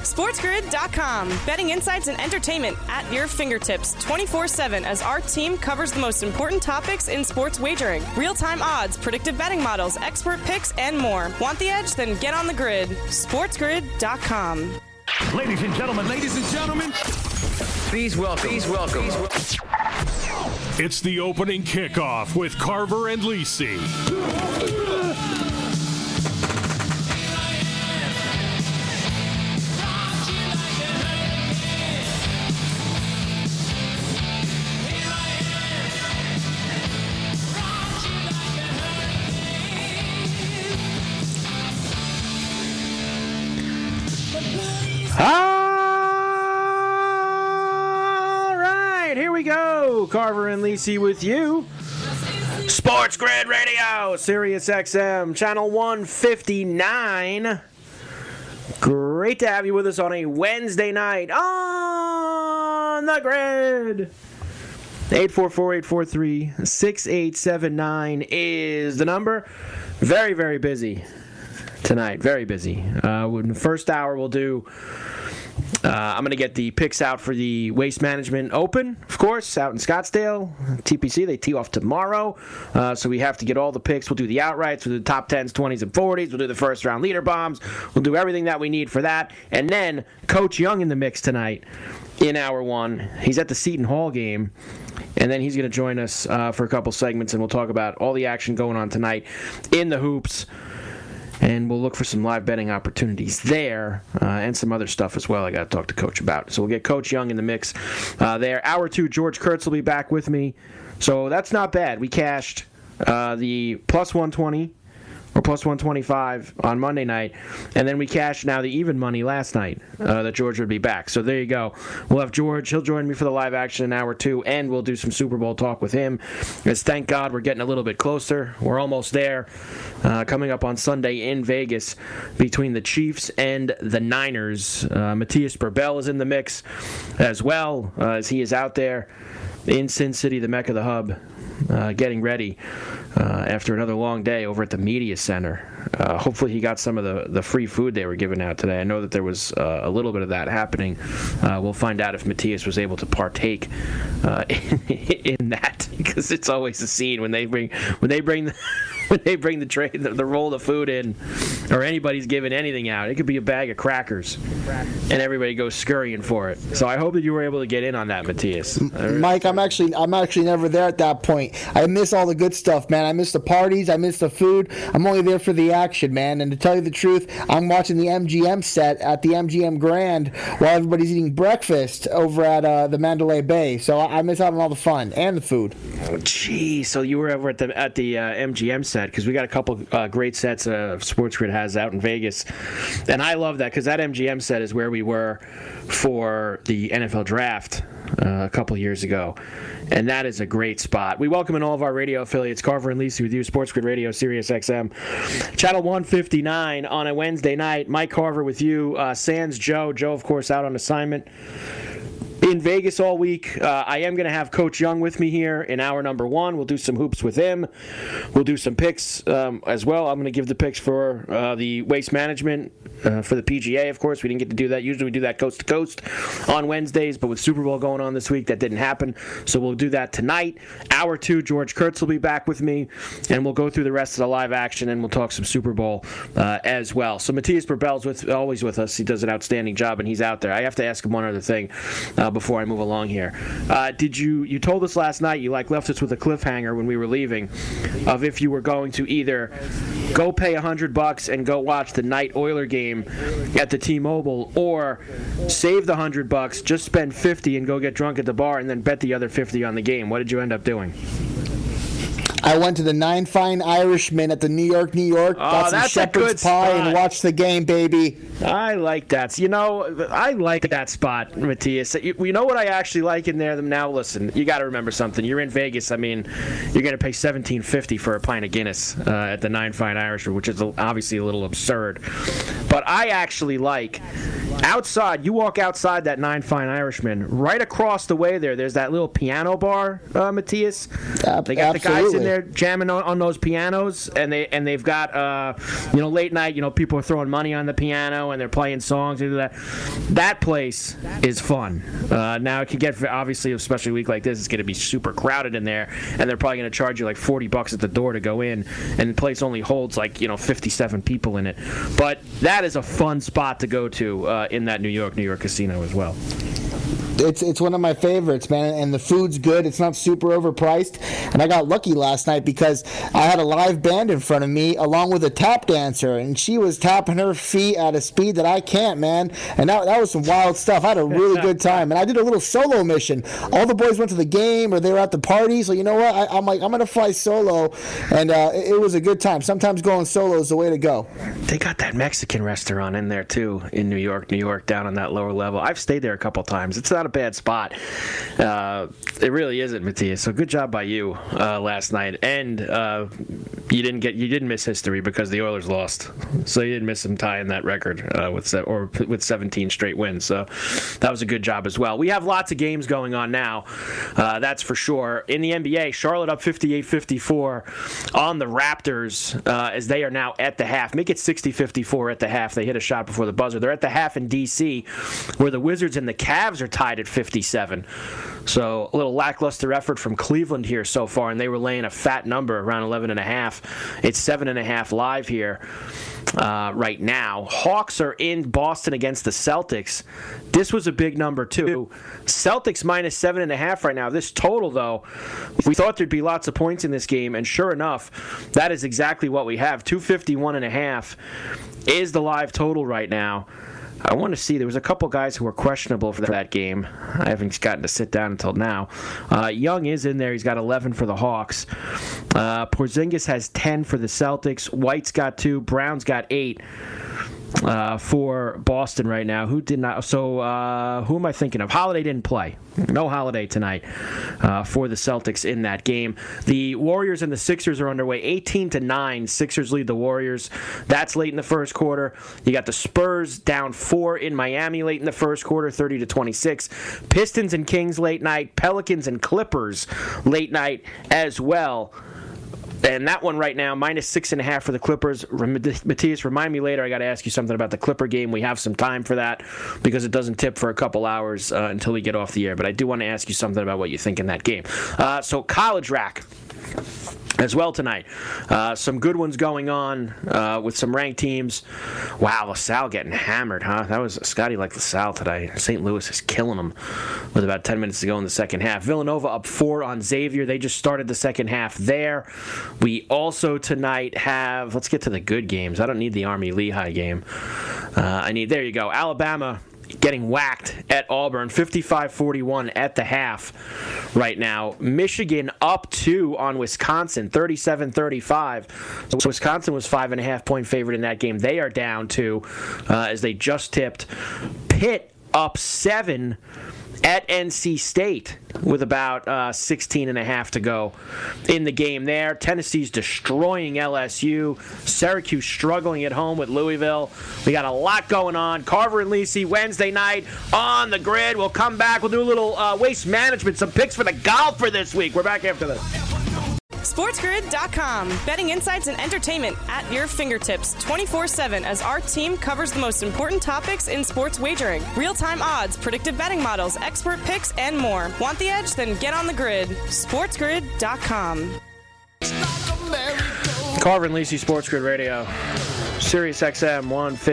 SportsGrid.com. Betting insights and entertainment at your fingertips 24/7 as our team covers the most important topics in sports wagering. Real-time odds, predictive betting models, expert picks, and more. Want the edge? Then get on the grid. SportsGrid.com. Ladies and gentlemen. Please welcome. It's the opening kickoff with Carver and Lisi. Here we go. Carver and Lisi with you. Sports Grid Radio, Sirius XM, channel 159. Great to have you with us on a Wednesday night on the grid. 844-843-6879 is the number. Very, very busy tonight. Very busy. In the first hour, we'll do... I'm going to get the picks out for the Waste Management Open, of course, out in Scottsdale. TPC, they tee off tomorrow, so we have to get all the picks. We'll do the outrights, we'll do the top 10s, 20s, and 40s. We'll do the first-round leader bombs. We'll do everything that we need for that. And then Coach Young in the mix tonight in hour one. He's at the Seton Hall game, and then he's going to join us for a couple segments, and we'll talk about all the action going on tonight in the hoops. And we'll look for some live betting opportunities there and some other stuff as well I got to talk to Coach about. So we'll get Coach Young in the mix there. Hour two, George Kurtz will be back with me. So that's not bad. We cashed the plus 120 or plus 125 on Monday night. And then we cashed now the even money last night that George would be back. So there you go. We'll have George. He'll join me for the live action in hour two, and we'll do some Super Bowl talk with him. As thank God we're getting a little bit closer. We're almost there. Coming up on Sunday in Vegas between the Chiefs and the Niners. Matthias Burbell is in the mix as well, as he is out there in Sin City, the Mecca, the hub, getting ready after another long day over at the Media Center. Hopefully he got some of the free food they were giving out today. I know that there was a little bit of that happening. We'll find out if Matthias was able to partake in that, because it's always a scene when they bring the tray, the roll of food in, or anybody's giving anything out. It could be a bag of crackers, and everybody goes scurrying for it. So I hope that you were able to get in on that, Matthias. Mike, I'm actually never there at that point. I miss all the good stuff, man. I miss the parties. I miss the food. I'm only there for the action, man. And to tell you the truth, I'm watching the MGM set at the MGM Grand while everybody's eating breakfast over at the Mandalay Bay. So I miss out on all the fun and the food. Oh, geez. So you were over at the MGM set, because we got a couple great sets Sports Grid has out in Vegas. And I love that, because that MGM set is where we were for the NFL Draft a couple years ago. And that is a great spot. We welcome in all of our radio affiliates. Carver and Lisi with you, Sports Grid Radio, Sirius XM. Channel 159 on a Wednesday night. Mike Carver with you. Sans Joe. Joe, of course, out on assignment in Vegas all week. I am going to have Coach Young with me here in hour number one. We'll do some hoops with him. We'll do some picks as well. I'm going to give the picks for the Waste Management, for the PGA, of course. We didn't get to do that. Usually we do that coast to coast on Wednesdays, but with Super Bowl going on this week, that didn't happen. So we'll do that tonight. Hour two, George Kurtz will be back with me, and we'll go through the rest of the live action, and we'll talk some Super Bowl as well. So Matthias Burbell's always with us. He does an outstanding job, and he's out there. I have to ask him one other thing before I move along here. You told us last night, you left us with a cliffhanger when we were leaving, of if you were going to either go pay $100 and go watch the night Oiler game at the T-Mobile, or save the $100, just spend $50 and go get drunk at the bar and then bet the other $50 on the game. What did you end up doing? I went to the Nine Fine Irishmen at the New York, got some shepherd's pie and watched the game, baby. I like that. I like that spot, Matthias. You know what I actually like in there? Now, listen, you got to remember something. You're in Vegas. I mean, you're going to pay $17.50 for a pint of Guinness at the Nine Fine Irishmen, which is obviously a little absurd. But I actually like outside. You walk outside that Nine Fine Irishman, right across the way there's that little piano bar, Matthias. They got the guys in there jamming on those pianos, and they've got late night. People are throwing money on the piano piano and they're playing songs and that. That place is fun. Now it can get, obviously, especially a week like this, it's going to be super crowded in there, and they're probably going to charge you like $40 at the door to go in, and the place only holds like 57 people in it. But that is a fun spot to go to in that New York casino as well. It's one of my favorites, man, and the food's good. It's not super overpriced, and I got lucky last night because I had a live band in front of me along with a tap dancer, and she was tapping her feet at a speed that I can't, man, and that was some wild stuff. I had a really good time, and I did a little solo mission. All the boys went to the game or they were at the party, so you know what? I'm like, I'm going to fly solo, and it was a good time. Sometimes going solo is the way to go. They got that Mexican restaurant in there, too, in New York, down on that lower level. I've stayed there a couple times. It's not a bad spot. It really isn't, Matthias. So good job by you last night, and you didn't miss history because the Oilers lost, so you didn't miss them tying that record with 17 straight wins. So that was a good job as well. We have lots of games going on now, that's for sure. In the NBA, Charlotte up 58-54 on the Raptors as they are now at the half. Make it 60-54 at the half. They hit a shot before the buzzer. They're at the half in D.C., where the Wizards and the Cavs are tied at 57. So a little lackluster effort from Cleveland here so far, and they were laying a fat number around 11.5. It's 7.5 live here right now. Hawks are in Boston against the Celtics. This was a big number too. Celtics minus 7.5 right now. This total, though, we thought there'd be lots of points in this game, and sure enough, that is exactly what we have. 251.5 is the live total right now. I want to see. There was a couple guys who were questionable for that game. I haven't gotten to sit down until now. Young is in there. He's got 11 for the Hawks. Porzingis has 10 for the Celtics. White's got 2. Brown's got 8 for Boston right now. Who did not? So who am I thinking of? Holiday didn't play. No Holiday tonight for the Celtics in that game. The Warriors and the Sixers are underway 18-9. Sixers lead the Warriors. That's late in the first quarter. You got the Spurs down 4 in Miami late in the first quarter, 30-26. Pistons and Kings late night. Pelicans and Clippers late night as well. And that one right now, minus 6.5 for the Clippers. Matthias, remind me later. I got to ask you something about the Clipper game. We have some time for that because it doesn't tip for a couple hours until we get off the air. But I do want to ask you something about what you think in that game. So college rack as well tonight. Some good ones going on with some ranked teams. Wow, LaSalle getting hammered, huh? That was Scotty like LaSalle today. St. Louis is killing them with about 10 minutes to go in the second half. Villanova up 4 on Xavier. They just started the second half there. We also tonight have, let's get to the good games. I don't need the Army-Lehigh game. There you go. Alabama getting whacked at Auburn, 55-41 at the half right now. Michigan up 2 on Wisconsin, 37-35. So Wisconsin was 5.5-point favorite in that game. They are down 2 as they just tipped. Pitt up 7 at NC State with about 16.5 to go in the game there. Tennessee's destroying LSU. Syracuse struggling at home with Louisville. We got a lot going on. Carver and Lisi Wednesday night on the grid. We'll come back. We'll do a little waste management, some picks for the golfer this week. We're back after this. SportsGrid.com. Betting insights and entertainment at your fingertips 24/7 as our team covers the most important topics in sports wagering. Real-time odds, predictive betting models, expert picks, and more. Want the edge? Then get on the grid. SportsGrid.com. Carver and Lisi Sports Grid Radio. Sirius XM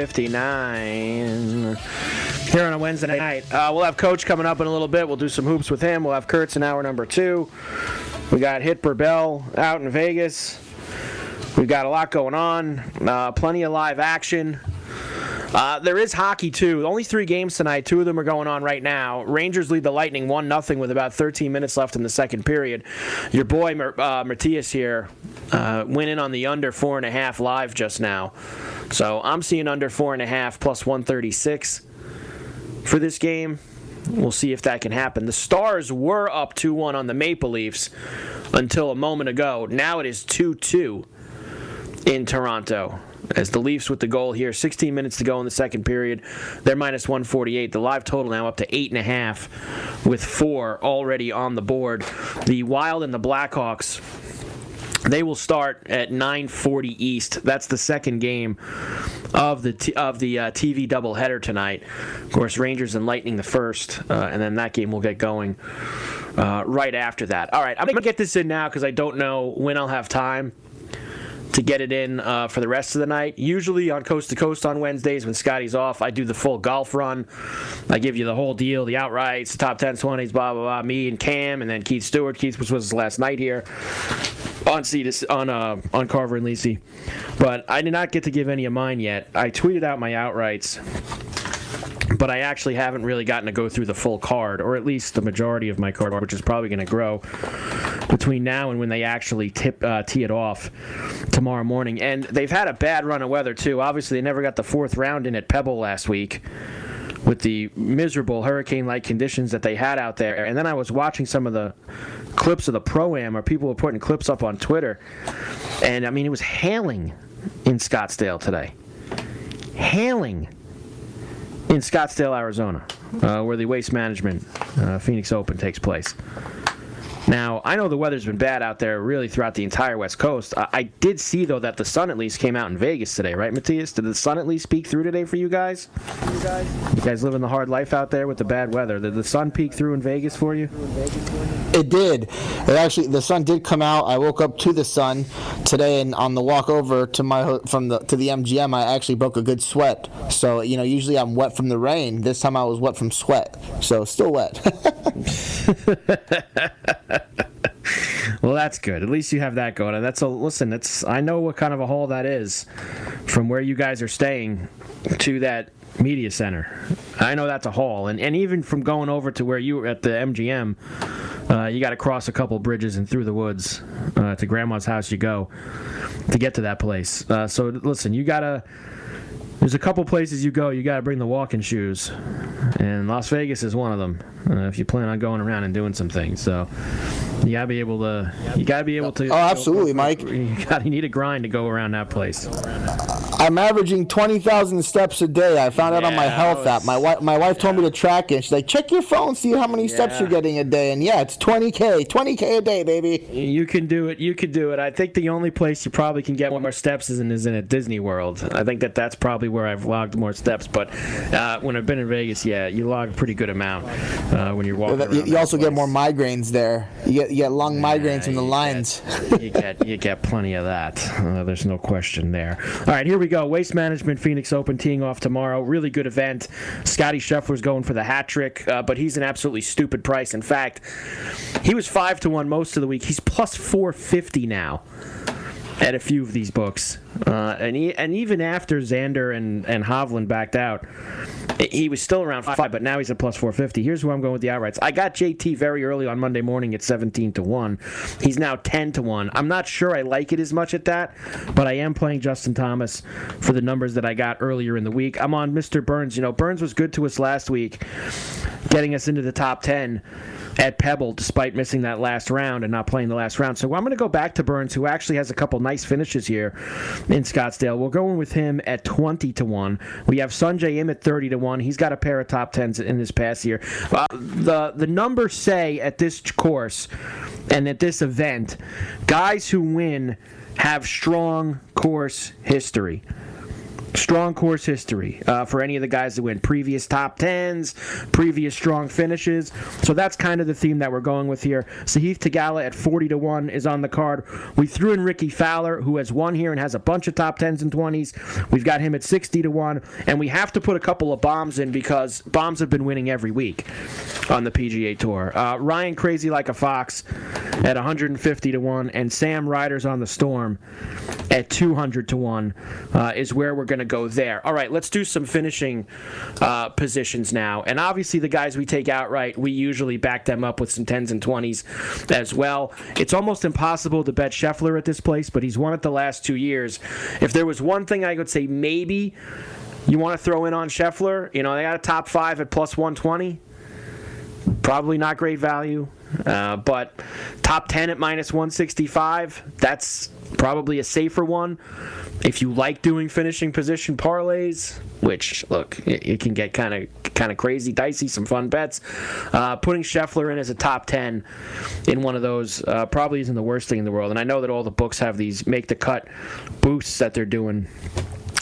159. Here on a Wednesday night. We'll have Coach coming up in a little bit. We'll do some hoops with him. We'll have Kurtz in hour number 2. We got Hitler Bell out in Vegas. We've got a lot going on. Plenty of live action. There is hockey, too. Only 3 games tonight. 2 of them are going on right now. Rangers lead the Lightning 1-0 with about 13 minutes left in the second period. Your boy, Matthias here, went in on the under 4.5 live just now. So I'm seeing under 4.5 plus 136 for this game. We'll see if that can happen. The Stars were up 2-1 on the Maple Leafs until a moment ago. Now it is 2-2 in Toronto. As the Leafs with the goal here, 16 minutes to go in the second period. They're minus 148. The live total now up to 8.5 with 4 already on the board. The Wild and the Blackhawks, they will start at 9:40 East. That's the second game of the TV doubleheader tonight. Of course, Rangers and Lightning the first, and then that game will get going right after that. All right, I'm going to get this in now because I don't know when I'll have time to get it in for the rest of the night. Usually on Coast to Coast on Wednesdays when Scotty's off, I do the full golf run. I give you the whole deal, the outrights, the top 10s, 20s, blah, blah, blah. Me and Cam, and then Keith Stewart. Keith was his last night here on Carver and Lisi. But I did not get to give any of mine yet. I tweeted out my outrights, but I actually haven't really gotten to go through the full card, or at least the majority of my card, which is probably going to grow between now and when they actually tee it off tomorrow morning. And they've had a bad run of weather, too. Obviously, they never got the fourth round in at Pebble last week with the miserable hurricane-like conditions that they had out there. And then I was watching some of the clips of the Pro-Am, or people were putting clips up on Twitter. And, I mean, it was hailing in Scottsdale today. Hailing in Scottsdale, Arizona, where the Waste Management Phoenix Open takes place. Now, I know the weather's been bad out there really throughout the entire West Coast. I did see, though, that the sun at least came out in Vegas today, right, Matthias? Did the sun at least peek through today for you guys? You guys living the hard life out there with the bad weather. Did the sun peek through in Vegas for you? It did. The sun did come out. I woke up to the sun today, and on the walk over to the MGM, I actually broke a good sweat. So, usually I'm wet from the rain. This time I was wet from sweat. So, still wet. Well, that's good. At least you have that going. And I know what kind of a haul that is from where you guys are staying to that media center. I know that's a haul. And even from going over to where you were at the MGM, you got to cross a couple bridges and through the woods to Grandma's house you go to get to that place. So listen, there's a couple places you go, you got to bring the walking shoes. And Las Vegas is one of them if you plan on going around and doing some things. So you got to be able to. Oh, absolutely, Mike. You need a grind to go around that place. I'm averaging 20,000 steps a day. I found out on my health app. My wife told me to track it. She's like, check your phone, see how many steps you're getting a day. And it's 20K a day, baby. You can do it. I think the only place you probably can get more steps is in at Disney World. I think that's probably where I've logged more steps. But when I've been in Vegas, you log a pretty good amount when you're walking around. You also get more migraines there. You get lung migraines from the lines. You get plenty of that. There's no question there. All right, here we go. Waste Management Phoenix Open teeing off tomorrow. Really good event. Scotty Scheffler's going for the hat trick, but he's an absolutely stupid price. In fact, he was 5-1 most of the week. He's plus 450 now at a few of these books. And even after Xander and Hovland backed out, he was still around 5, but now he's at plus 450. Here's where I'm going with the outrights. I got JT very early on Monday morning at 17-1. He's now 10-1. I'm not sure I like it as much at that, but I am playing Justin Thomas for the numbers that I got earlier in the week. I'm on Mr. Burns. Burns was good to us last week, getting us into the top 10 at Pebble despite missing that last round and not playing the last round. So I'm going to go back to Burns, who actually has a couple nice finishes here in Scottsdale. We're going with him at 20-1. We have Sungjae Im at 30-1. He's got a pair of top 10s in this past year. The numbers say at this course and at this event, guys who win have strong course history. Strong course history for any of the guys that win. Previous top 10s, previous strong finishes. So that's kind of the theme that we're going with here. Sahith Theegala at 40-1 is on the card. We threw in Ricky Fowler, who has won here and has a bunch of top 10s and 20s. We've got him at 60-1. And we have to put a couple of bombs in because bombs have been winning every week on the PGA Tour. Ryan Crazy Like a Fox at 150-1. And Sam Riders on the Storm at 200-1 is where we're going to go there. All right, let's do some finishing positions now. And obviously the guys we take outright, we usually back them up with some 10s and 20s as well. It's almost impossible to bet Scheffler at this place, but he's won it the last 2 years. If there was one thing I could say maybe you want to throw in on Scheffler, they got a top 5 at plus 120. Probably not great value. But top 10 at minus 165, that's probably a safer one. If you like doing finishing position parlays, which, look, it can get kind of crazy, dicey, some fun bets, putting Scheffler in as a top 10 in one of those probably isn't the worst thing in the world. And I know that all the books have these make-the-cut boosts that they're doing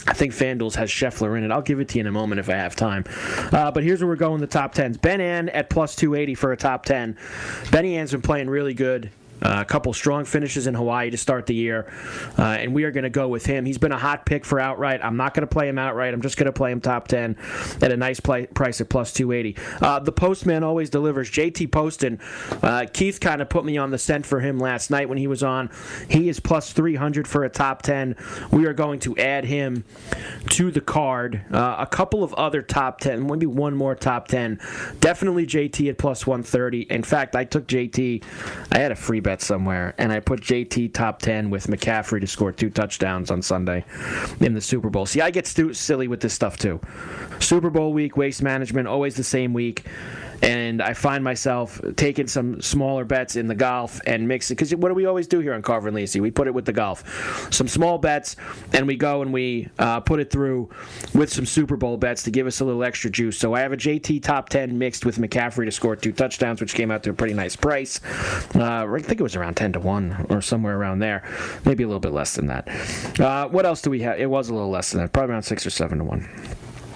I think FanDuel's has Scheffler in it. I'll give it to you in a moment if I have time. But here's where we're going, the top 10s. Ben An at plus 280 for a top 10. Benny Ann's been playing really good. A couple strong finishes in Hawaii to start the year, and we are going to go with him. He's been a hot pick for outright. I'm not going to play him outright. I'm just going to play him top 10 at a nice price at plus 280. The Postman always delivers. JT Poston, Keith kind of put me on the scent for him last night when he was on. He is plus 300 for a top 10. We are going to add him to the card. A couple of other top 10, maybe one more top 10. Definitely JT at plus 130. In fact, I took JT. I had a free bet somewhere, and I put JT top 10 with McCaffrey to score 2 touchdowns on Sunday in the Super Bowl. See, I get silly with this stuff too. Super Bowl week, Waste Management, always the same week. And I find myself taking some smaller bets in the golf and mix it. Because what do we always do here on Carver and Lisi? We put it with the golf. Some small bets, and we go and we put it through with some Super Bowl bets to give us a little extra juice. So I have a JT top 10 mixed with McCaffrey to score 2 touchdowns, which came out to a pretty nice price. I think it was around 10-1 or somewhere around there. Maybe a little bit less than that. What else do we have? It was a little less than that. Probably around 6 or 7-1.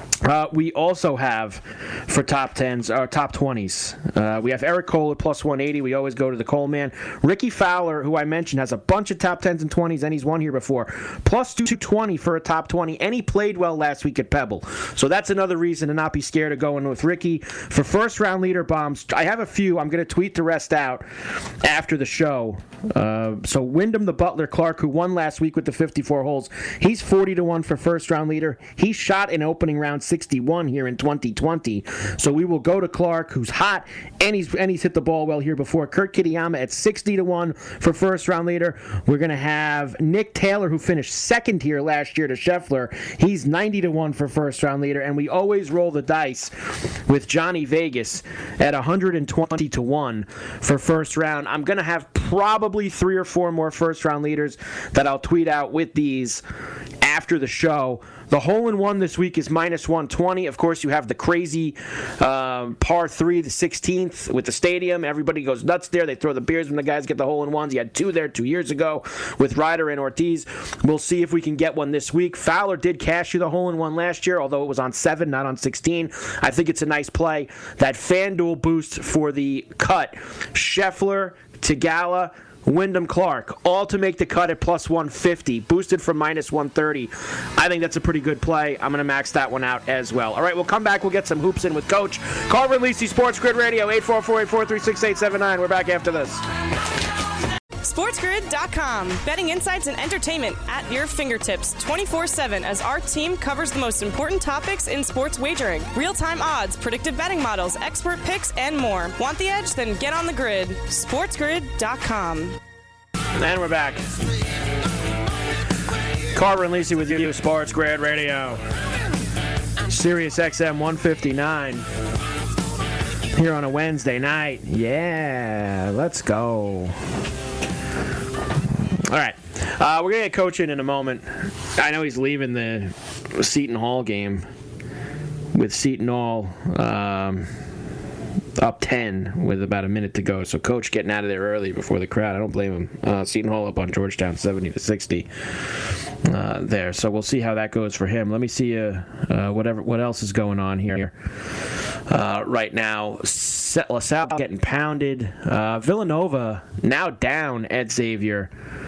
We also have, for top 10s, or top 20s, we have Eric Cole at plus 180. We always go to the Cole man. Ricky Fowler, who I mentioned, has a bunch of top 10s and 20s, and he's won here before. Plus 220 for a top 20, and he played well last week at Pebble. So that's another reason to not be scared of going with Ricky. For first-round leader bombs, I have a few. I'm going to tweet the rest out after the show. So Wyndham the Butler Clark, who won last week with the 54 holes, he's 40-1 for first-round leader. He shot in opening round 61 here in 2020. So we will go to Clark, who's hot, and he's hit the ball well here before. Kurt Kitayama at 60-1 for first round leader. We're going to have Nick Taylor, who finished second here last year to Scheffler. He's 90-1 for first round leader. And we always roll the dice with Johnny Vegas at 120-1 for first round. I'm going to have probably 3 or 4 more first round leaders that I'll tweet out with these after the show. The hole-in-one this week is minus 120. Of course, you have the crazy par 3, the 16th with the stadium. Everybody goes nuts there. They throw the beers when the guys get the hole-in-ones. You had 2 there 2 years ago with Ryder and Ortiz. We'll see if we can get one this week. Fowler did cash you the hole-in-one last year, although it was on 7, not on 16. I think it's a nice play. That FanDuel boost for the cut. Scheffler, Tagala, Wyndham Clark, all to make the cut at plus 150, boosted from minus 130. I think that's a pretty good play. I'm going to max that one out as well. All right, we'll come back. We'll get some hoops in with Coach. Carver and Lisi, Sports Grid Radio, 844-843-6879. We're back after this. SportsGrid.com. Betting insights and entertainment at your fingertips 24/7 as our team covers the most important topics in sports wagering. Real-time odds, predictive betting models, expert picks, and more. Want the edge? Then get on the grid. SportsGrid.com. And we're back. Carver and Lisi with you, Sports Grid Radio. Sirius XM 159. Here on a Wednesday night. Yeah, let's go. All right. We're going to get Coach in a moment. I know he's leaving the Seton Hall game with Seton Hall up 10 with about a minute to go. So Coach getting out of there early before the crowd. I don't blame him. Seton Hall up on Georgetown 70-60 there. So we'll see how that goes for him. Let me see what else is going on here. Right now, LaSalle getting pounded. Villanova now down at Xavier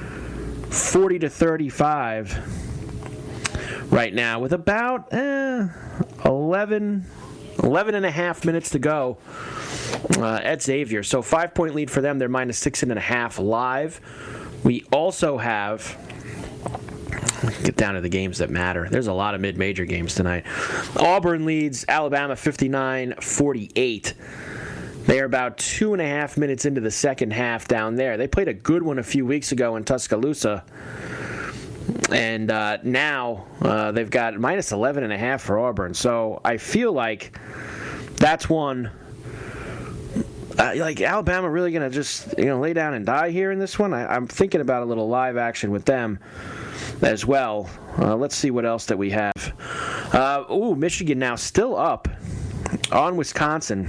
40-35 right now with about 11 and a half minutes to go at Xavier. So 5-point lead for them. They're minus 6.5 live. We also have, get down to the games that matter. There's a lot of mid-major games tonight. Auburn leads Alabama 59-48. They are about 2.5 minutes into the second half down there. They played a good one a few weeks ago in Tuscaloosa. And now they've got minus 11.5 for Auburn. So I feel like that's one. Like Alabama really going to just lay down and die here in this one? I'm thinking about a little live action with them as well. Let's see what else that we have. Michigan now still up on Wisconsin.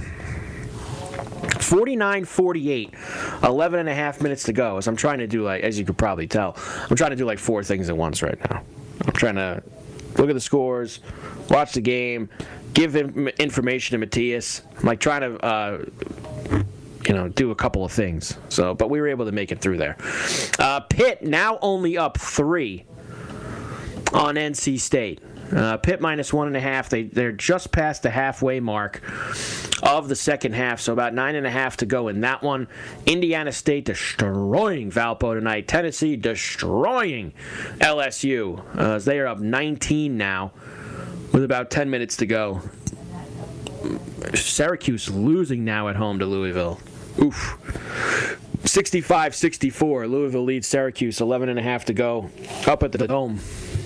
49-48, 11.5 minutes to go. As I'm trying to do, as you could probably tell, I'm trying to do 4 things at once right now. I'm trying to look at the scores, watch the game, give information to Matthias. I'm like trying to, do a couple of things. So, but we were able to make it through there. Pitt now only up 3 on NC State. Pitt minus 1.5. They're just past the halfway mark of the second half, so about 9.5 to go in that one. Indiana State destroying Valpo tonight. Tennessee destroying LSU as they are up 19 now with about 10 minutes to go. Syracuse losing now at home to Louisville. Oof. 65-64. Louisville leads Syracuse. 11.5 to go. Up at the Dome.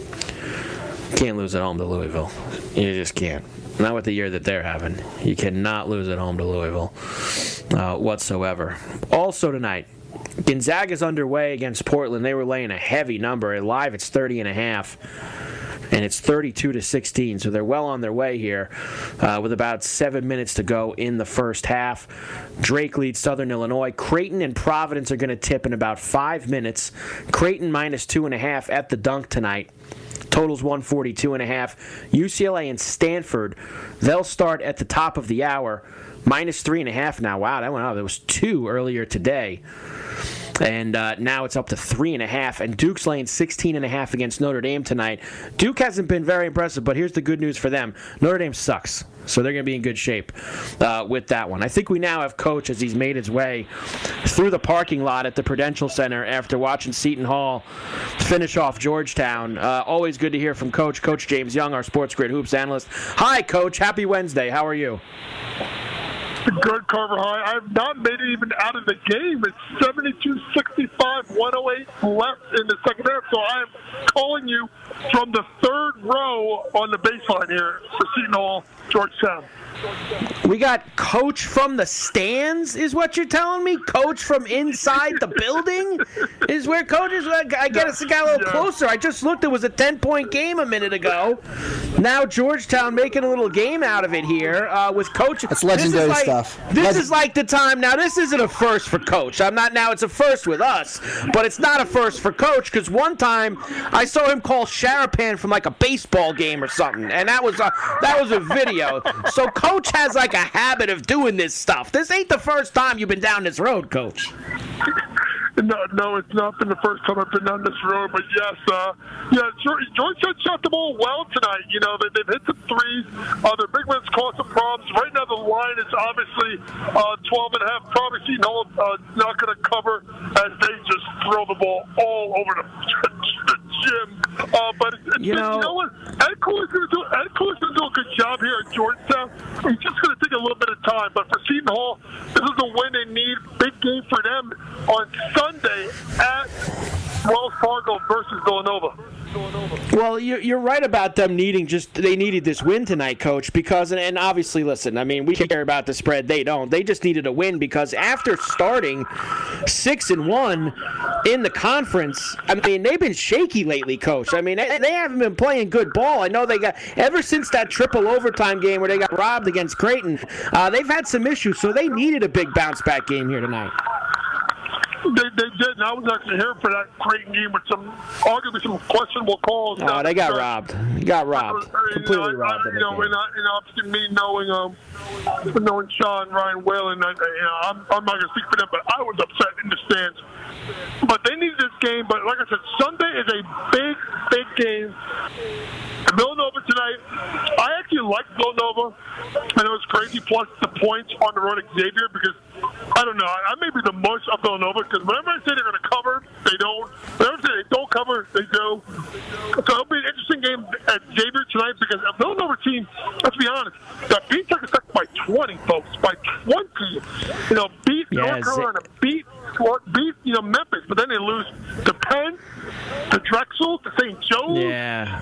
Can't lose at home to Louisville. You just can't. Not with the year that they're having. You cannot lose at home to Louisville whatsoever. Also tonight, Gonzaga's underway against Portland. They were laying a heavy number. Live, it's 30.5. And it's 32-16, so they're well on their way here with about 7 minutes to go in the first half. Drake leads Southern Illinois. Creighton and Providence are going to tip in about 5 minutes. Creighton minus 2.5 at the Dunk tonight. Totals 142.5. UCLA and Stanford, they'll start at the top of the hour. Minus 3.5 now. Wow, that went up. There was 2 earlier today. And now it's up to 3.5. And Duke's laying 16.5 against Notre Dame tonight. Duke hasn't been very impressive, but here's the good news for them. Notre Dame sucks. So they're going to be in good shape with that one. I think we now have Coach as he's made his way through the parking lot at the Prudential Center after watching Seton Hall finish off Georgetown. Always good to hear from Coach. Coach James Young, our Sports Grid Hoops analyst. Hi, Coach. Happy Wednesday. How are you? Good, Carver High. I have not made it even out of the game. It's 72-65, 108 left in the second half. So I am calling you from the third row on the baseline here for Seton Hall, Georgetown. We got Coach from the stands, is what you're telling me? Coach from inside the building is where Coach is? I guess it got a little closer. I just looked. It was a 10-point game a minute ago. Now Georgetown making a little game out of it here with Coach. That's legendary stuff. This is like the time. Now, this isn't a first for Coach. It's a first with us, but it's not a first for Coach because one time I saw him call Sharapan from like a baseball game or something, and that was a video. So Coach has like a habit of doing this stuff. This ain't the first time you've been down this road, Coach. No, it's not been the first time I've been down this road, but yes, Georgetown shot the ball well tonight. You know, they've hit some threes. Their big men's caused some problems. Right now, the line is obviously 12.5. Probably Seton Hall not going to cover as they just throw the ball all over the gym. But you know what? Ed Cooley's going to do a good job here at Georgetown. He's just going to take a little bit of time. But for Seton Hall, this is the win they need. Big game for them on Sunday at Wells Fargo versus Villanova. Well, you're right about them they needed this win tonight, Coach, because, and obviously, listen, I mean, we care about the spread. They don't. They just needed a win because after starting 6-1 in the conference, I mean, they've been shaky lately, Coach. I mean, they haven't been playing good ball. I know ever since that triple overtime game where they got robbed against Creighton, they've had some issues, so they needed a big bounce-back game here tonight. They did, and I was actually here for that Creighton game with arguably some questionable calls. Oh, they got robbed. Completely robbed. And obviously me knowing Sean, Ryan Whalen, I'm not going to speak for them, but I was upset in the stands. But they needed this game. But like I said, Sunday is a big, big game. Villanova tonight, I actually like Villanova. I know it's crazy, plus the points on the road at Xavier because, I don't know, I may be the most of Villanova because whenever I say they're going to cover, they don't. Whenever I say they don't cover, they do. So it'll be an interesting game at Xavier tonight because a Villanova team, let's be honest, that beat Texas Tech by 20, folks, by 20. Beat North Carolina, beat Memphis, but then they lose to Penn, to Drexel, to St. Joe's. Yeah.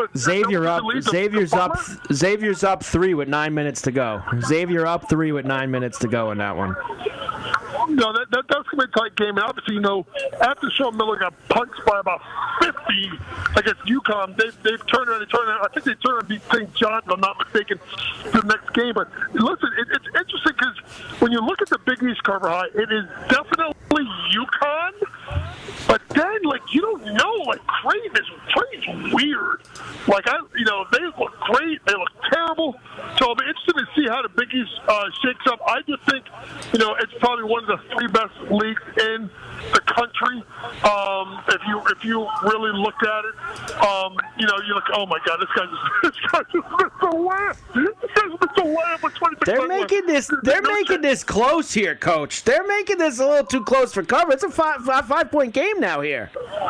Xavier's up 3 with 9 minutes to go. Xavier up 3 with 9 minutes to go in that one. No, that's going to be a tight game. And obviously, after Sean Miller got punched by about 50 against UConn, they've turned around. I think they turned around and beat St. John's, if I'm not mistaken, the next game. But listen, it's interesting because when you look at the Big East, Carver High, it is definitely UConn, but then, like, you don't know. Like, Creighton's weird. Like, they look great. They look terrible. So I'll be interested to see how the Big East shakes up. I just think, it's probably one of the 3 best leagues in the country. If you really look at it, you're like, oh my God, this guy just missed a layup. This guy just missed a layup with 26 seconds. They're making this close here, Coach. They're making this a little too close for cover. It's a 5-point game now here.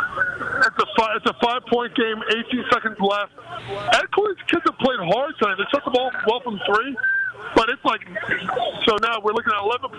It's a 5-point game. 18 seconds left. Ed Cooley's kids have played hard tonight. They shot the ball well from 3. But it's like, so now we're looking at 11.8,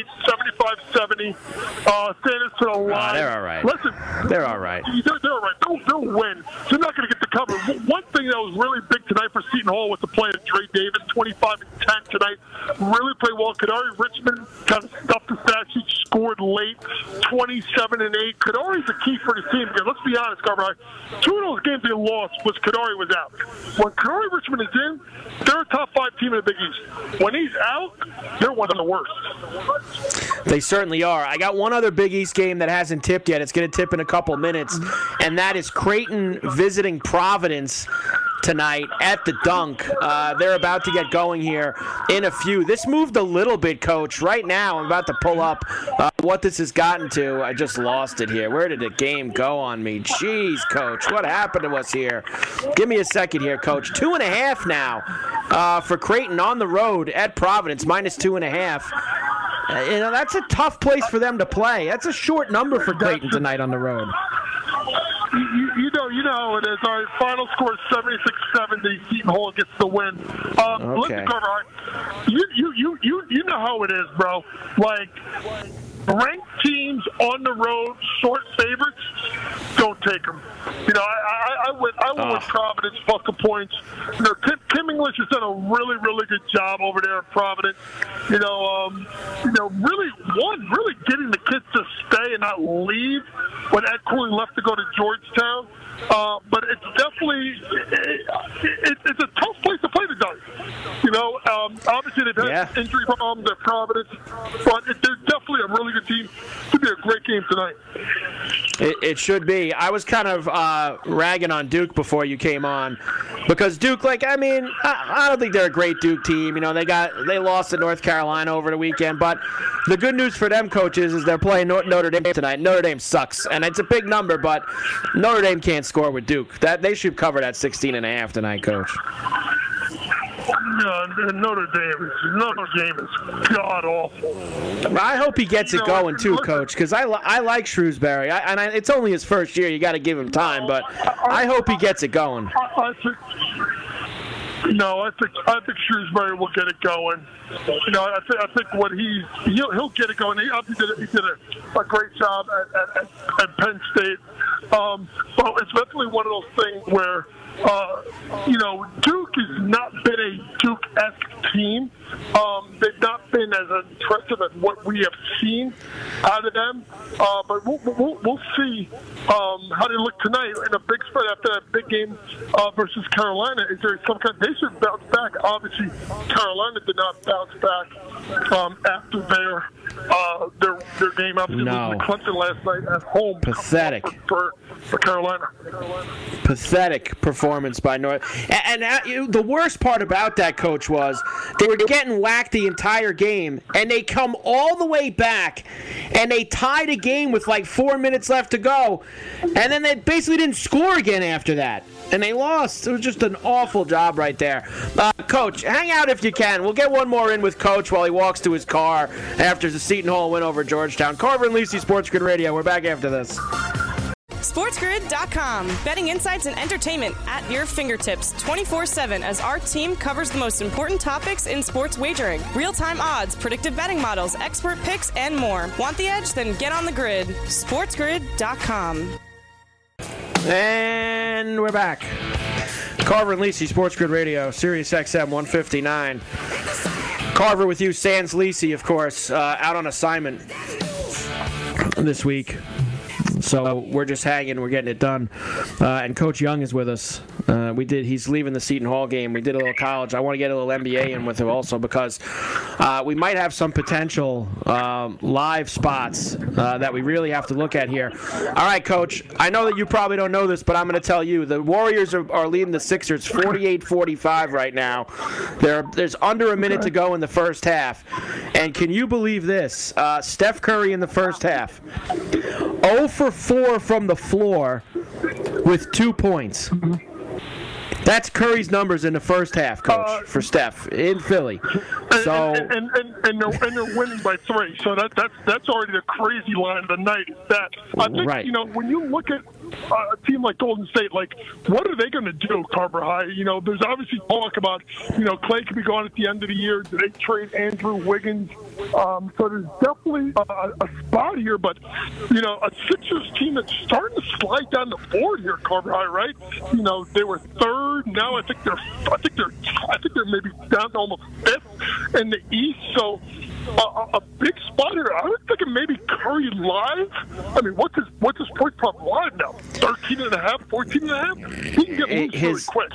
75-70. Sanders to the line. They're all right. Listen, they're all right. They're all right. They'll win. They're not going to get the cover. One thing that was really big tonight for Seton Hall was the play of Dre Davis, 25 and 10 tonight. Really played well. Kadari Richmond kind of stuffed the stat sheet, scored late, 27 and 8. Kadari's the key for the team. Because let's be honest, Carver. 2 of those games they lost was Kadari was out. When Kadari Richmond is in, they're a top 5 team in the Big East. When he's out, they're one of the worst. They certainly are. I got one other Big East game that hasn't tipped yet. It's going to tip in a couple minutes, and that is Creighton visiting Providence tonight at the Dunk. They're about to get going here in a few. This moved a little bit, Coach. Right now, I'm about to pull up what this has gotten to. I just lost it here. Where did the game go on me? Jeez, Coach, what happened to us here? Give me a second here, Coach. 2.5 now for Creighton on the road at Providence, minus 2.5. That's a tough place for them to play. That's a short number for Creighton tonight on the road. You know how it is. All right, final score is 76-70. Seton Hall gets the win. Listen, Carver, you know how it is, bro. Like, ranked teams on the road, short favorites, don't take them. I went with Providence plus the points. Tim English has done a really, really good job over there at Providence. Really getting the kids to stay and not leave when Ed Cooley left to go to Georgetown. But it's definitely it's a tough place to play the Dunk. Obviously they've had injury problems at Providence, but they're definitely a really good team. It should be a great game tonight. It should be. I was kind of ragging on Duke before you came on because Duke, I don't think they're a great Duke team. They lost to North Carolina over the weekend, but the good news for them, coaches, is they're playing Notre Dame tonight. Notre Dame sucks, and it's a big number, but Notre Dame can't score with Duke. They should cover that 16.5 tonight, Coach. Notre Dame is god awful. I hope he gets it going too, Coach, because I like Shrewsbury. It's only his first year. You got to give him time, but I hope he gets it going. I think Shrewsbury will get it going. I think what he'll get it going. He did a great job at Penn State. But it's definitely one of those things where Duke has not been a Duke-esque team. They've not been as impressive as what we have seen out of them. But we'll see how they look tonight in a big spread after that big game versus Carolina. Is there some kind? They should bounce back. Obviously, Carolina did not bounce back after their game. Obviously, losing to Clemson last night at home. Pathetic for Carolina. Pathetic performance by North. And the worst part about that, Coach, was they were getting whacked the entire game, and they come all the way back, and they tied a game with like 4 minutes left to go, and then they basically didn't score again after that, and they lost. It was just an awful job right there. Coach, hang out if you can. We'll get one more in with Coach while he walks to his car after the Seton Hall win over Georgetown. Carver and Lisi, Sports Grid Radio. We're back after this. SportsGrid.com. Betting insights and entertainment at your fingertips 24/7 as our team covers the most important topics in sports wagering. Real-time odds, predictive betting models, expert picks, and more. Want the edge? Then get on the grid. SportsGrid.com. And we're back. Carver and Lisi, Sports Grid Radio, Sirius XM 159. Carver with you, Sans Lisi, of course, out on assignment this week. So we're just hanging. We're getting it done. And Coach Young is with us He's leaving the Seton Hall game. We did a little college. I want to get a little NBA in with him also because we might have some potential live spots that we really have to look at here. All right, Coach. I know that you probably don't know this, but I'm going to tell you. The Warriors are leading the Sixers 48-45 right now. There's under a minute to go in the first half. And can you believe this? Steph Curry in the first half. 0 for 4 from the floor with 2 points. That's Curry's numbers in the first half, Coach, for Steph in Philly. So and they're winning by 3. So that's already the crazy line of the night. Is that I think right. When you look at a team like Golden State, like what are they going to do, Carver High? There's obviously talk about Clay could be gone at the end of the year. Do they trade Andrew Wiggins? So there's definitely a spot here, but a Sixers team that's starting to slide down the board here, Carver High, right? They were third. Now I think they're maybe down to almost 5th in the East. So a big spot here. I was thinking maybe Curry live. I mean, what's his point prop live now? 13.5, 14.5. He can get loose really quick.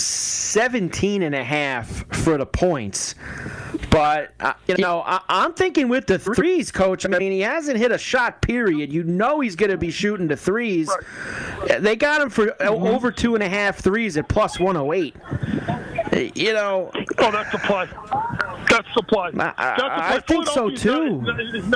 17.5 for the points. But I'm thinking with the threes, Coach. I mean, he hasn't hit a shot. Period. He's going to be shooting the threes. Right. They got him for over 2.5 threes at plus 108. Oh, that's the play. That's the play. I think so too.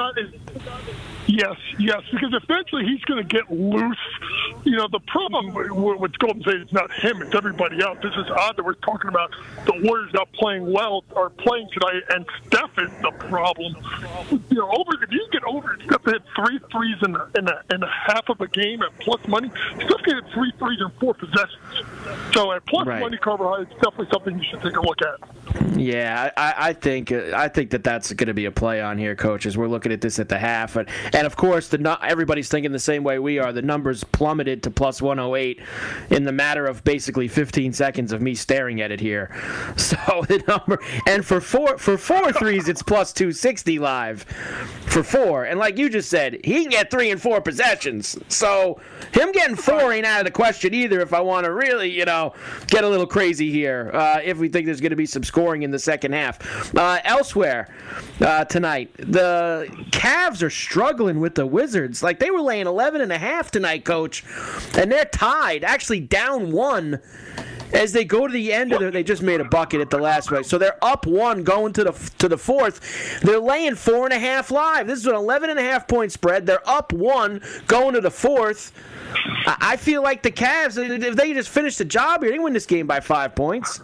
Yes, because eventually he's going to get loose. The problem with Golden State is not him; it's everybody else. This is odd that we're talking about the Warriors not playing well or playing tonight, and Steph is the problem. If you get over, Steph hit 3 threes in a half of a game at plus money. Steph hit 3 threes in 4 possessions. So at plus money, Carver High, it's definitely something you should take a look at. Yeah, I think that's going to be a play on here, Coach, as we're looking at this at the half. And of course, everybody's thinking the same way we are. The numbers plummeted to plus 108 in the matter of basically 15 seconds of me staring at it here. So the number, and for four threes, it's plus 260 live for 4. And like you just said, he can get 3 and 4 possessions. So him getting 4 ain't out of the question either. If I want to really, get a little crazy here, if we think there's going to be some scoring in the second half. Elsewhere tonight, the Cavs are struggling with the Wizards. Like, they were laying 11.5 tonight, Coach, and they're tied, actually down 1 as they go to the end of they just made a bucket at the last break. So they're up 1 going to the fourth. They're laying 4.5 live. This is an 11.5 point spread. They're up 1 going to the fourth. I feel like the Cavs, if they just finish the job here, they win this game by 5 points.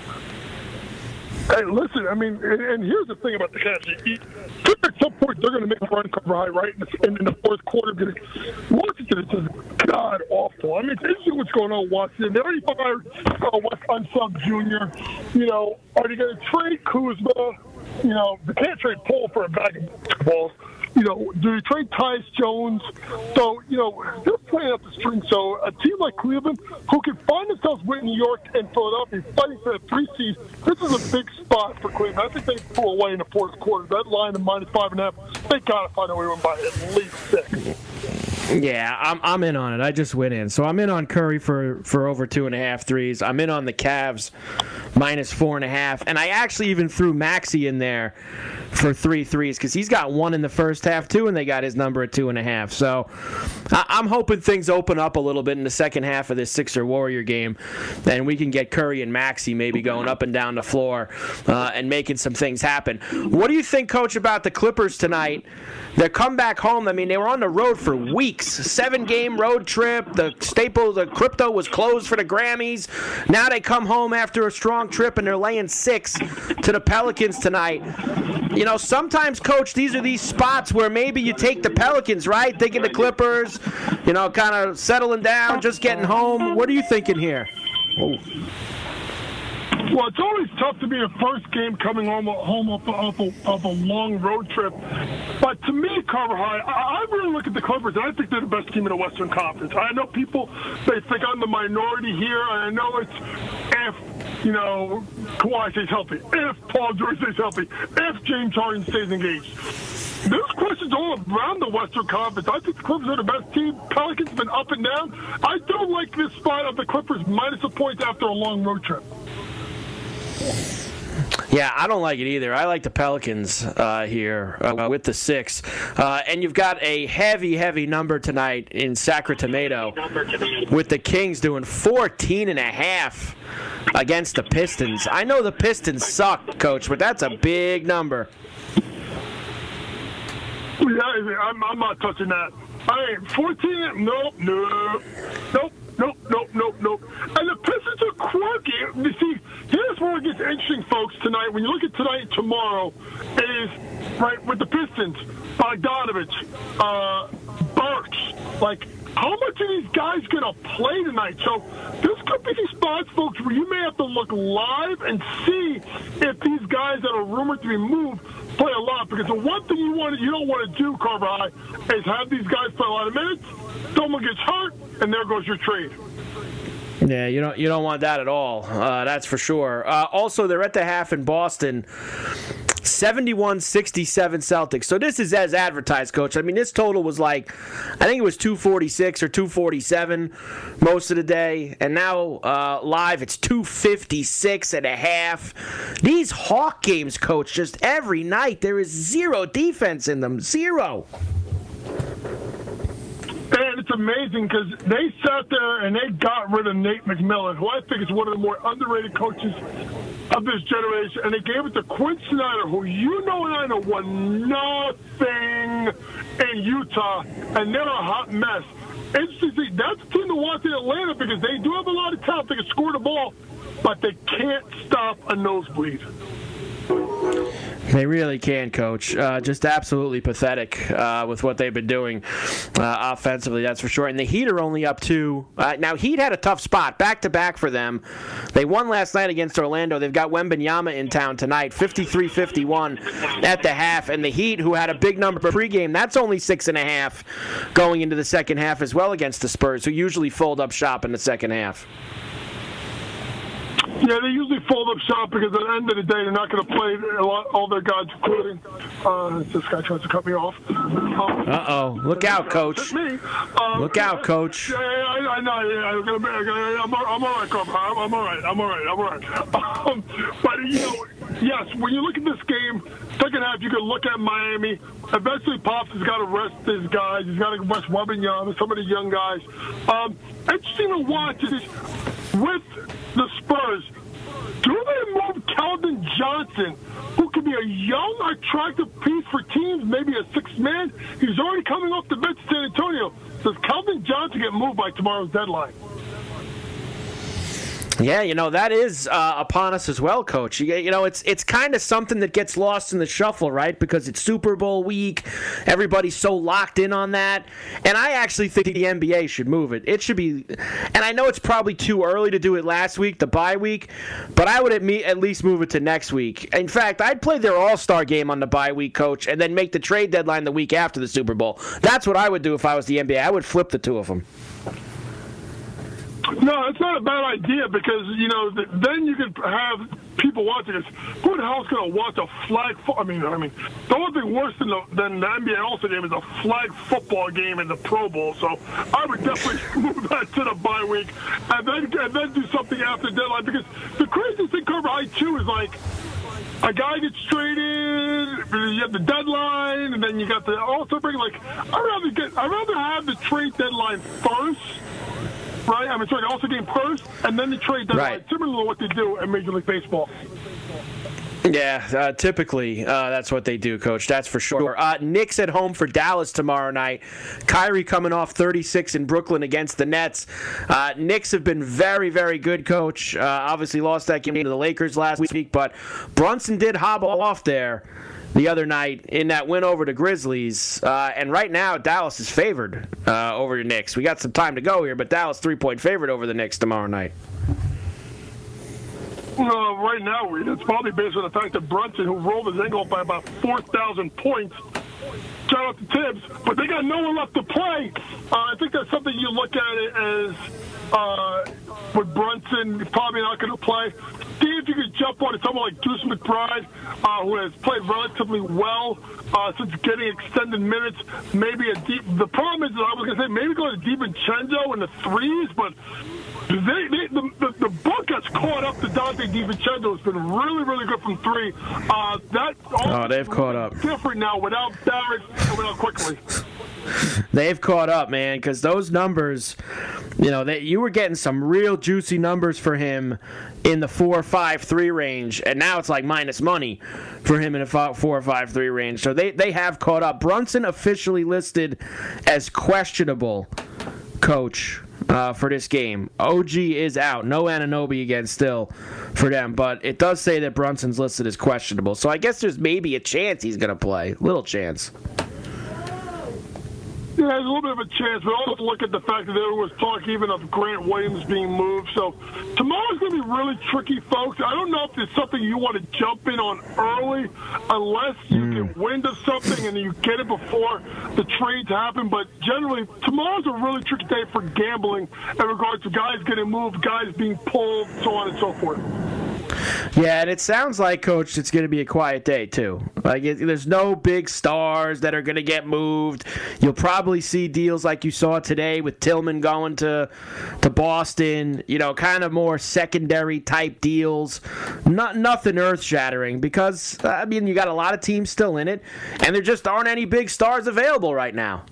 Hey, listen, I mean, and here's the thing about the Cavs. At some point, they're going to make a run Carver High right in the fourth quarter. Washington is just god-awful. I mean, this is what's going on in Washington. They already fired Wes Unseld Jr. Are they going to trade Kuzma? They can't trade Paul for a bag of balls. Do they trade Tyus Jones? So, they're playing up the string. So a team like Cleveland, who can find themselves with New York and Philadelphia fighting for the 3 seed, this is a big spot for Cleveland. I think they pull away in the fourth quarter. That line of minus 5.5, they got to find a way to win by at least 6. Yeah, I'm in on it. I just went in. So I'm in on Curry for over 2.5 threes. I'm in on the Cavs minus 4.5. And I actually even threw Maxey in there for 3 threes because he's got 1 in the first half too, and they got his number at 2.5. So I'm hoping things open up a little bit in the second half of this Sixer Warrior game, and we can get Curry and Maxey maybe going up and down the floor and making some things happen. What do you think, Coach, about the Clippers tonight? They come back home. I mean, they were on the road for weeks. 7-game road trip. The crypto was closed for the Grammys. Now they come home after a strong trip, and they're laying 6 to the Pelicans tonight. Sometimes, Coach, these are these spots where maybe you take the Pelicans, right? Thinking the Clippers, kind of settling down, just getting home. What are you thinking here? Oh. Well, it's always tough to be the first game coming home of a long road trip. But to me, Carver High, I really look at the Clippers, and I think they're the best team in the Western Conference. I know people, they think I'm the minority here, and I know it's if, Kawhi stays healthy, if Paul George stays healthy, if James Harden stays engaged. There's questions all around the Western Conference. I think the Clippers are the best team. Pelicans have been up and down. I don't like this spot of the Clippers minus a point after a long road trip. Yeah, I don't like it either. I like the Pelicans here with the 6. And you've got a heavy, heavy number tonight in Sacramento with the Kings doing 14.5 against the Pistons. I know the Pistons suck, Coach, but that's a big number. Yeah, I'm not touching that. I ain't 14. Nope. And the Pistons are quirky. You see, here's where it gets interesting, folks, tonight. When you look at tonight and tomorrow, is, right, with the Pistons, Bogdanovich, Burks, like, how much are these guys going to play tonight? So this could be these spots, folks, where you may have to look live and see if these guys that are rumored to be moved play a lot. Because the one thing you don't want to do, Carver High, is have these guys play a lot of minutes. Someone gets hurt, and there goes your trade. Yeah, you don't want that at all. That's for sure. Also, they're at the half in Boston. 71-67 Celtics. So this is as advertised, Coach. I mean, this total was like, I think it was 246 or 247 most of the day. And now live, it's 256.5. These Hawk games, Coach, just every night, there is zero defense in them. Zero. And it's amazing because they sat there and they got rid of Nate McMillan, who I think is one of the more underrated coaches of this generation. And they gave it to Quinn Snyder, who you know and I know won nothing in Utah. And they're a hot mess. Interesting, that's the team to watch in Atlanta because they do have a lot of talent. They can score the ball, but they can't stop a nosebleed. They really can, Coach. Just absolutely pathetic with what they've been doing offensively, that's for sure. And the Heat are only up 2. Now, Heat had a tough spot, back-to-back for them. They won last night against Orlando. They've got Wembanyama in town tonight, 53-51 at the half. And the Heat, who had a big number pregame, that's only 6.5 going into the second half as well against the Spurs, who usually fold up shop in the second half. Yeah, they usually fold up shop because at the end of the day, they're not going to play all their guys, including this guy tries to cut me off. Uh-oh. Look out, Coach. Me. Look out, Coach. Yeah, I know. I'm all right, Carver. I'm all right. But, yes, when you look at this game, second half, you can look at Miami. Eventually, Pops has got to rest his guys. He's got to rest Wembanyama, some of the young guys. Interesting to watch is with the Spurs, do they move Keldon Johnson, who could be a young, attractive piece for teams, maybe a sixth man? He's already coming off the bench in San Antonio. Does Keldon Johnson get moved by tomorrow's deadline? Yeah, that is upon us as well, Coach. It's kind of something that gets lost in the shuffle, right? Because it's Super Bowl week. Everybody's so locked in on that. And I actually think the NBA should move it. It should be, and I know it's probably too early to do it last week, the bye week, but I would at least move it to next week. In fact, I'd play their All-Star game on the bye week, Coach, and then make the trade deadline the week after the Super Bowl. That's what I would do if I was the NBA. I would flip the two of them. No, it's not a bad idea because, then you could have people watching this. Who the hell's going to watch a flag football? I mean, the only thing worse than the NBA All-Star game is a flag football game in the Pro Bowl. So I would definitely move that to the bye week and then do something after the deadline because the crazy thing, Carver High, too, is like a guy gets traded, you have the deadline, and then you got the All-Star break. Like, I'd rather have the trade deadline first. Right, the All-Star game first, and then the trade deadline, right. Similar to what they do in Major League Baseball. Yeah, typically that's what they do, Coach. That's for sure. Knicks at home for Dallas tomorrow night. Kyrie coming off 36 in Brooklyn against the Nets. Knicks have been very, very good, Coach. Obviously lost that game to the Lakers last week, but Brunson did hobble off there the other night in that win over the Grizzlies. And right now, Dallas is favored over the Knicks. We got some time to go here, but Dallas 3-point favorite over the Knicks tomorrow night. Right now, it's probably based on the fact that Brunson, who rolled his ankle by about 4,000 points, shout out to Tibbs, but they got no one left to play. I think that's something you look at it as with Brunson probably not going to play. see if you could jump on someone like Deuce McBride, who has played relatively well since getting extended minutes. Maybe a deep. The problem is that I was going to say maybe go to DiVincenzo in the threes, but the book has caught up to Dante DiVincenzo. It's been really, really good from three. They've caught up. Different now without Barrett and without Quickly. They've caught up, man, because those numbers, you were getting some real juicy numbers for him in the 4.53 range, and now it's like minus money for him in a 4.53 range. So they have caught up. Brunson officially listed as questionable, Coach, for this game. OG is out. No Anunoby again still for them, but it does say that Brunson's listed as questionable. So I guess there's maybe a chance he's going to play. Little chance. Yeah, there's a little bit of a chance, but also look at the fact that there was talk even of Grant Williams being moved. So tomorrow's going to be really tricky, folks. I don't know if it's something you want to jump in on early unless you get wind of something and you get it before the trades happen. But generally, tomorrow's a really tricky day for gambling in regards to guys getting moved, guys being pulled, so on and so forth. Yeah, and it sounds like, Coach, it's going to be a quiet day, too. There's no big stars that are going to get moved. You'll probably see deals like you saw today with Tillman going to Boston, kind of more secondary-type deals. Nothing earth-shattering because, you got a lot of teams still in it, and there just aren't any big stars available right now.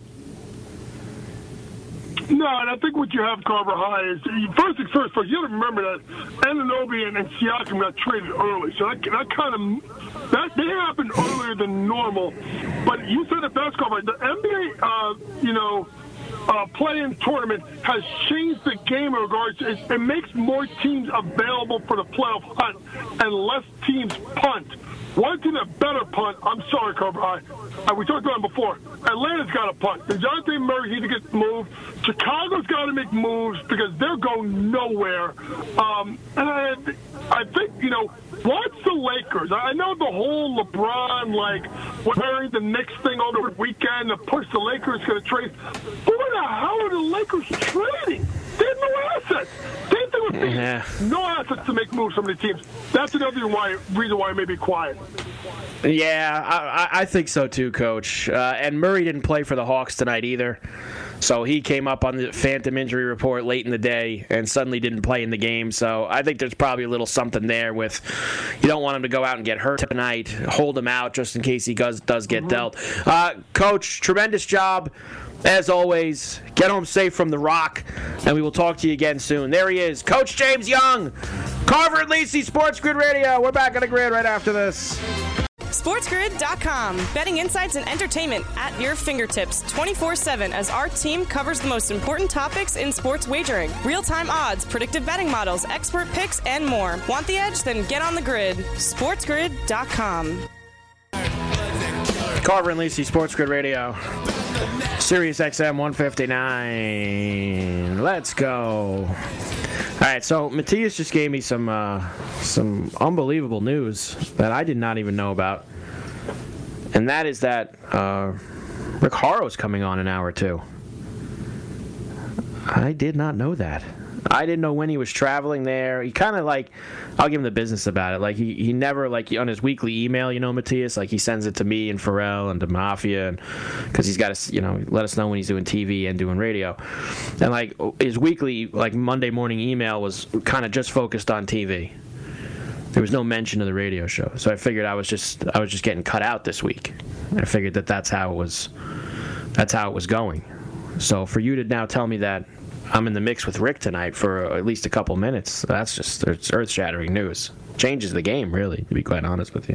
No, and I think what you have, Carver High, is first things first, you got to remember that Anunoby and Siakam got traded early, so that they happened earlier than normal. But you said it best, Carver. The NBA, play-in tournament has changed the game in regards to it makes more teams available for the playoff hunt and less teams punt. One team that better punt, I'm sorry, Carver. We talked about it before. Atlanta's got to punt. DeJounte Murray needs to get moved. Chicago's got to make moves because they're going nowhere. And I think, watch the Lakers. I know the whole LeBron, wearing the Knicks thing over the weekend to push the Lakers to the trade. But what the hell are the Lakers trading? They have no assets. Same thing with Phoenix. No assets to make moves from the teams. That's another reason why it may be quiet. Yeah, I think so too, Coach. And Murray didn't play for the Hawks tonight either. So he came up on the phantom injury report late in the day and suddenly didn't play in the game. So I think there's probably a little something there with you don't want him to go out and get hurt tonight. Hold him out just in case he does get dealt. Coach, tremendous job. As always, get home safe from the Rock, and we will talk to you again soon. There he is, Coach James Young, Carver and Lisi, Sports Grid Radio. We're back on the grid right after this. SportsGrid.com. Betting insights and entertainment at your fingertips 24/7 as our team covers the most important topics in sports wagering. Real-time odds, predictive betting models, expert picks, and more. Want the edge? Then get on the grid. SportsGrid.com. Carver and Lisi, Sports Grid Radio. Sirius XM 159. Let's go. All right, so Matthias just gave me some unbelievable news that I did not even know about, and that is that Rick Horrow's coming on in hour 2. I did not know that. I didn't know when he was traveling there. He kind of I'll give him the business about it. He never on his weekly email, Matthias, he sends it to me and Pharrell and to Mafia, and because he's got to, let us know when he's doing TV and doing radio. And his weekly Monday morning email was kind of just focused on TV. There was no mention of the radio show, so I figured I was just getting cut out this week. I figured that's how it was going. So for you to now tell me that I'm in the mix with Rick tonight for at least a couple minutes, it's earth-shattering news. Changes the game, really, to be quite honest with you.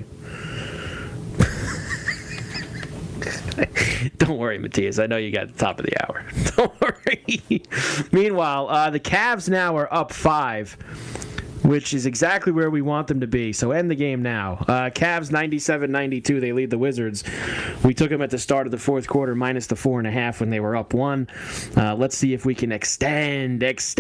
Don't worry, Matthias. I know you got the top of the hour. Don't worry. Meanwhile, the Cavs now are up 5, which is exactly where we want them to be. So end the game now. Cavs 97-92. They lead the Wizards. We took them at the start of the fourth quarter, minus the 4.5 when they were up 1. Let's see if we can extend,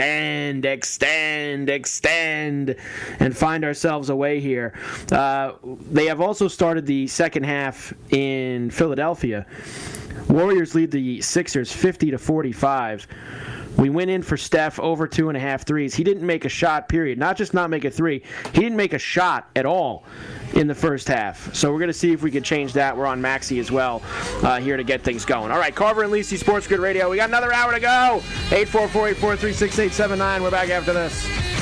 and find ourselves a way here. They have also started the second half in Philadelphia. Warriors lead the Sixers 50-45. We went in for Steph over 2.5 threes. He didn't make a shot, period. Not just not make a three. He didn't make a shot at all in the first half. So we're going to see if we can change that. We're on Maxi as well here to get things going. All right, Carver and Lisi, Sports Grid Radio. We got another hour to go. 844-843-6879. We're back after this.